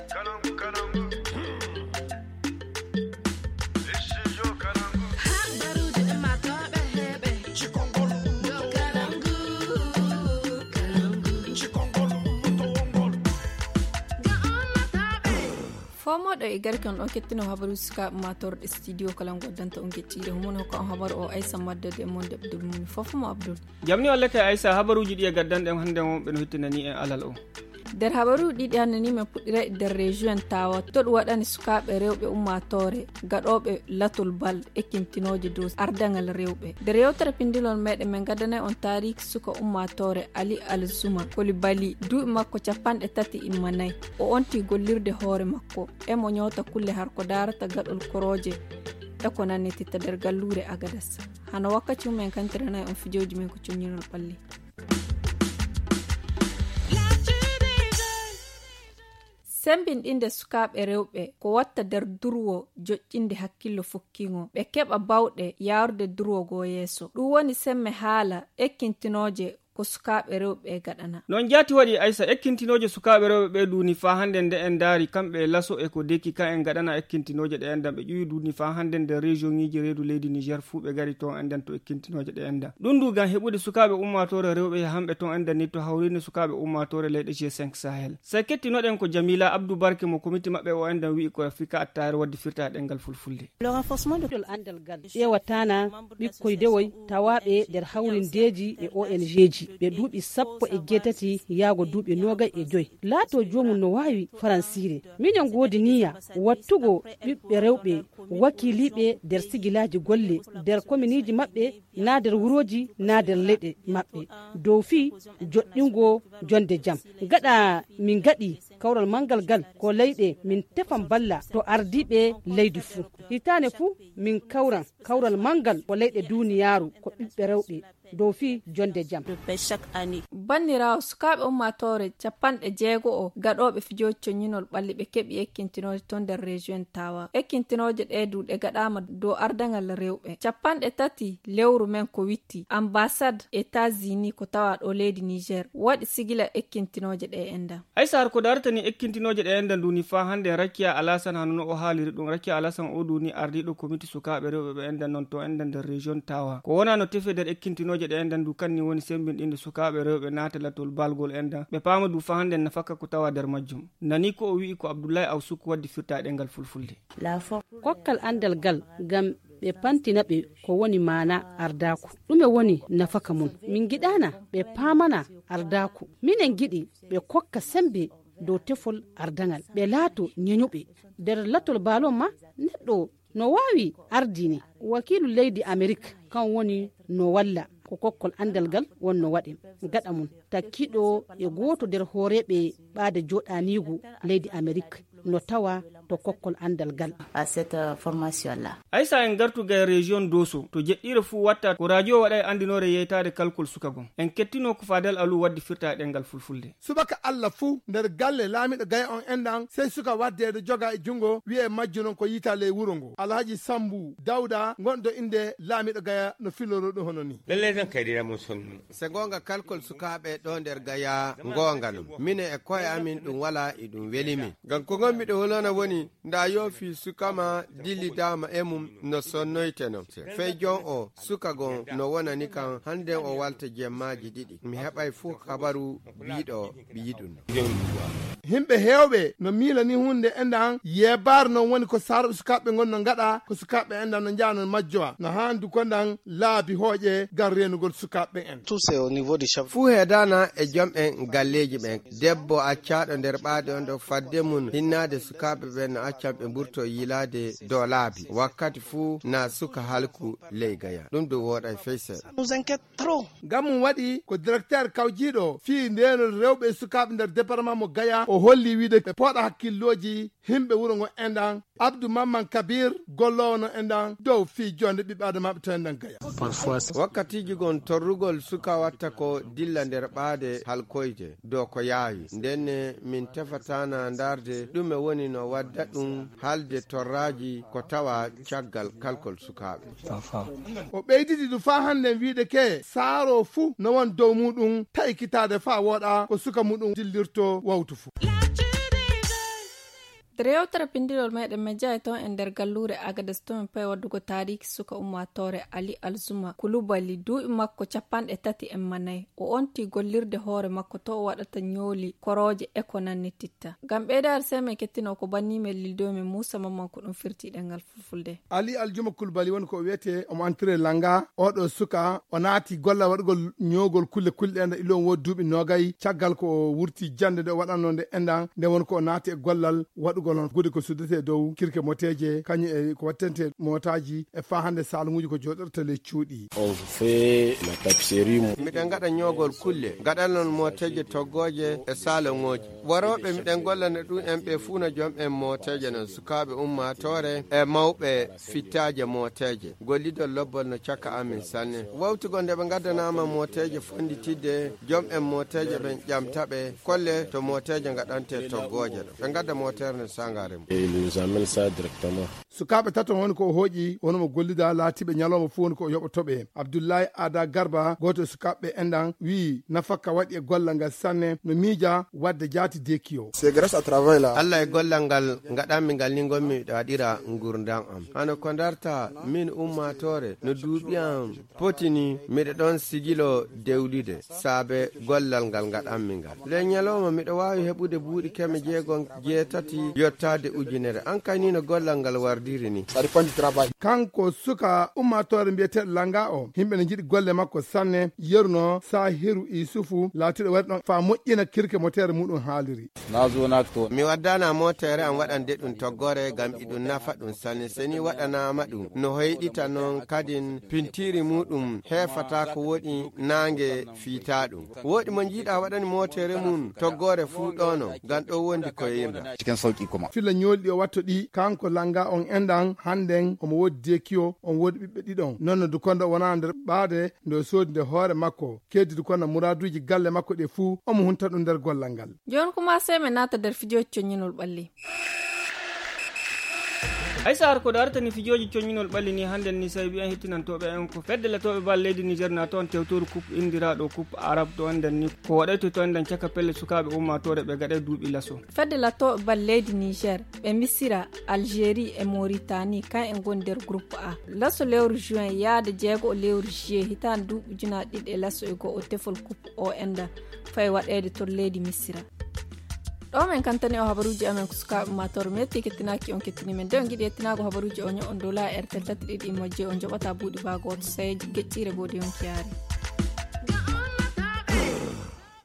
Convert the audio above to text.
fomoɗo e garkan ɗon kettino habaru suka matorɗe studio kala goddanta on geccide homono ko habar o Aissa maddade mon debdul mum fofmo Abdul jamni wallata Aissa habaruji ɗi e gaddanɗen hande on ɓe no hittinani en alal o nder habaru ɗiɗi hannani min puɗɗira e nder région tawa to ɗum waɗani sukaɓe rewɓe ummatore gaɗoɓe latol bal ekkintinoje dow ardagal rewɓe nder yewtere pindilol meɗen min gaddana on tarihi suka ummatore Ali Alzuma Coulibaly duuɓi makko 30 immanayyi o onti gollirde hoore makko e mo ñoota kulle har ko darata gaɗol koroje e ko nannititta nder gallure Agadas hano wakkati mumen kantiranayi on fijoji men ko cuñinol ɓalli sembinɗinde sukaɓe rewɓe ko watta nder durwo joƴƴinde hakkillo fokkingo ɓe keɓa bawɗe yawrude durwo go yeeso ɗum woni semme haala ekkintinoje ko sukaɓe rewɓe gaɗana non jati waɗi Aissa ekkintinoje sukaɓe rewɓe ɓe duni fa hande nde en daari kamɓe laso e ko deki ka en gaɗana ekkintinoje ɗe endan ɓe ƴuwi duni fa hande nde région ngiji reedu leydi Niger fuu ɓe gari ton enden to ekkintinoje ɗe endan ɗum du gam heɓude sukaɓe ummatore rewɓe hamɓe ton endan ni to hawrini sukaɓe ummatore leyɗe G5 Sahel sa kettinoɗen ko Jamila Abdou Barke mo comité maɓɓe o endan wi ko Afrika attare wadde firta ɗengal fulfulde le renforcement de andal gal ƴewatana ɓikkoy dewoy tawaɓe nder hawrindeji e ONG ji ɓe duuɓi 17 yaago duuɓi 25 laato jomum no wawi faransire minen goodi niya wattugo ɓiɓɓe rewɓe wakkiliɓe nder sigilaji golle nder kominiji maɓɓe na nder wuroji na nder leɗe maɓɓe dow fi joɗɗingo jonde jam gaɗa min gaɗi kawral mangal gal ko leyɗe min tefan balla to ardiɓe leydi fuu hitane fuu min kawral mangal ko leyɗe duniyaru ko ɓiɓɓe rewɓe dow fi jonde jam bannirawo sukaɓe ummatore 60 gaɗoɓe fijoji coñinol ɓalli ɓe keɓi ekkintinoje ton nder région tawa ekkintinoje ɗe duɗe gaɗama dow ardagal rewɓe 30 lewru men ko witti ambassade États-Unis ko tawa ɗo leydi Niger waɗi sigila ekkintinoje ɗe endan Aissa har ko dartani ekkintinoje ɗe endan duni fa hande Rakia Alassane hanono o haaliri ɗum Rakia Alassane o duni ardiɗo comité sukaɓe rewɓe ɓe endan non to endan nder région tawa ko wona no tefe nder ekkintinoje ɗe endan du kanni woni sembinɗinde sukaɓe rewɓe natalatol balgol endan ɓe paama du fa hande nafakka ko tawa nder majjum nani ko o wi ko Abdoulaye Awsuku waddi firta ɗengal fulfulde kokkal andal gal gam ɓe pantina ɓe ko woni mana ardaku ɗume woni nafaka mum min giɗana ɓe paamana ardaku minen giɗi ɓe kokka sembe dow tefol ardangal ɓe laato ñeñuɓe nder latol balon ma neɗɗo no wawi ardini wakilu leydi Amérique kan woni no walla ko kokkol andal gal wonno waɗi gaɗa mum takkiɗo e goto nder hooreɓe ɓaade joɗanigu leydi Amérique no tawa to kokkol andal gal à cette formation là Aissa en gartuga région Dosso to jeɗɗire fu watta ko radio waɗa e andinore yeytade kalkol sukagon en kettino ko Fadel Alou waddi firta ɗengal fulfulde subaka Allah fu nder galle laamiɗo gay on endan sey suka waddede joga e jungo wi'e majju non ko yitale wuro ngo Alhaji Sambu Dawda gonɗo inde laamiɗo gaya no filoro ɗo hono ni lallai tan kaydira mo son se gonga kalkol sukaɓe ɗo nder gaya gonga ɗum mine e koye amin ɗum wala e ɗum welimi ngam ko gonmiɗo holona woni nda yofi sukama dillidama e mum no sonnoyteno fey jon o suka gon no wonani kan hande o walta jemmaji ɗiɗi mi heɓay fuu habaru biɗo ɓiyiɗum himɓe hewɓe no miilani hunde endan yebar non woni ko sarɓe sukaɓe gonno gaɗa ko sukaɓe endan no jano majjowa no handu kondan laabi hooƴe gar renugol sukaɓe en fuu heedana e joom en galleji ɓen debbo accaɗo nder ɓaade on ɗo fadde mum hinnade sukaɓe ɓen no accan ɓe ɓurto yilade dow laabi wakkati fuu na suka halku ley gaya ɗum ɗo woɗa feysel ngam mum waɗi ko directeur kawjiɗo fii ndenol rewɓe sukaɓe nder département mo gaya o holli wiide ɓe pooɗa hakkilloji himɓe wuro ngo endan Abdou Mamman Kabir gollowo no endan dow fii jonde ɓiɓɓe maɓɓe to endan gaya wakkatiji gon torrugol suka watta ko dilla nder ɓaade halkoyde dow ko yaawi ndenne min tefatana darde ɗume woni no wadda ɗum halde torraji ko tawa caggal kalkol sukaɓe o ɓeydidi du fa hande wiide ke saaro fuu no won dow muɗum tawi kitade fa woɗa ko suka muɗum dillirto wawtu fuu Derewtara pindilol meɗen me jaay ton en nder gallure Agades to en pay waddugo tariki suka ummatore Ali Alzuma Kulubali duuɓi makko 30 o onti gollirde hoore makko to o waɗata ñooli koroje e ko nanni titta. Ngam ɓeydare seme kettino ko bannime lildomi Moussa Mamman ko ɗum firti ɗengal fulfulde. Ali Alzuma Kulubali woni ko wiyete omo entré langa oɗo suka o naati golla waɗugol ñoogol kulle ende ilon wo duuɓi nogay caggal ko wurti jande nde o waɗanno nde endan nde woni ko o naati e gollal waɗugol on gude ko suddete dow kirke moteje kañum e ko wattente motaji e fa hande salmuji ko joɗorta le cuuɗi. On fait la tapisserie. Miɗen gaɗa ñoogol kulle gaɗanon moteje toggoje e salongoji waroɓe miɗen gollana ɗum en ɓe fuuna joom en moteje non sukaɓe ummatore e mawɓe fittaje moteje gollidol lobbol no cakka amin sanne wawtugo nde ɓe gaddanama moteje fonditidde joom en moteje ɓen ƴamtaɓe kolle to moteje gaɗante toggoje ɗo ɓe gadda motere no sangare sukaɓe tato woni ko hooƴi wonomo gollida laatiɓe ñalawma fu woni ko yoɓotoɓe Abdoulaye Ada Garba goto sukaɓe endan wi nafakka waɗi e gollal ngal sanne no miija wadde jaati dekiyo. C'est grâce à travail là Allah e gollal ngal gaɗanmi ngal ni gonmi ɗo waɗira gurdam am hano ko darta min ummatore no duuɓi am potini miɗo ɗon sigilo dewlide saabe gollal ngal gaɗanmi ngal le ñalawma miɗo wawi heɓude buuɗi 6 yottade ujunere an kani no gollal ngal wardiri ni kanko suka ummatore mbiyete langa o himɓe ne jiɗi golle makko sanne yeruno Sahiru Isufu laatiɗo waɗi ɗon fa moƴƴina kirke motere muɗum haaliri. Mi waddana motere am waɗande ɗum toggore gam iɗum nafa ɗum sanne seni waɗanama ɗum no hoyɗita noon kadin pintiri muɗum hefata ko woɗi nangue fiita ɗum woɗi mo jiiɗa waɗani motere mum toggore fu ɗono gam ɗo wondi ko yimɓe filla ñolɗi o watto ɗi kanko langa on endan handen omo wodi dekiyo on wodi ɓiɓɓe ɗiɗon non no dukonda wona nder ɓaade nde soodi nde hoore makko keddi dukonda muraduji galle makko ɗe fuu omo hunta ɗum nder gollal ngal. Joni kuma seme nata nder fijoji coñinol ɓalli. aysa har ko dartani fijoji coñinol ɓalli ni hande ni sawi bi'en hettinantoɓe en ko feddelatoɓe bal leydi Niger na toon tewtoru coupe indiraɗo coupe arabe to enden ni ko waɗayto to enden caka pelle sukaɓe ummatore ɓe gaɗe duuɓi laso feddelatoɓe bal leydi Niger ɓe Misira Algérie e Mauritanie kan en gon nder groupe A laso lewru juin yaade jeego lewru juillet hitande duuɓi ujunaje ɗiɗi e laso e go o tefol coupe o enda fay waɗede to leydi Misira. ɗo men kantani o habaruji amen ko sukaɓe ummatore metti kettinaki on kettini men nde on giɗi yettinago habaruji o ño on dola RTL 3 ɗiɗi mojje on joɓata buuɗi bagoto sayeji geccire bodi on kiyaari.